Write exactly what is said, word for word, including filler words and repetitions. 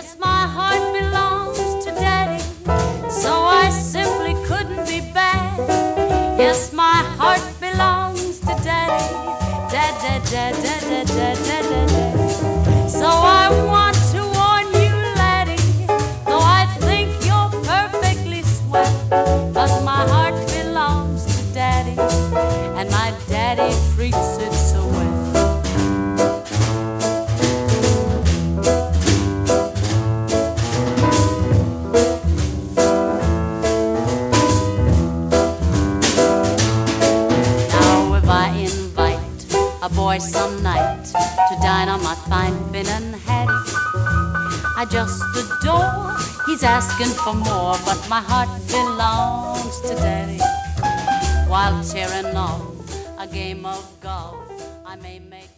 Yes, my heart belongs to Daddy, so I simply couldn't be bad. Yes, my heart belongs to Daddy, Dad, Dad, Dad, Dad, Dad, Dad, Dad, Dad, Dad. So I want to warn you, laddie, though I think you're perfectly swell, 'cause my heart belongs to Daddy, and my Daddy treats it so well. A boy some night to dine on my fine Finn and Hattie, I just adore. He's asking for more, but my heart belongs to Daddy. While tearing off a game of golf, I may make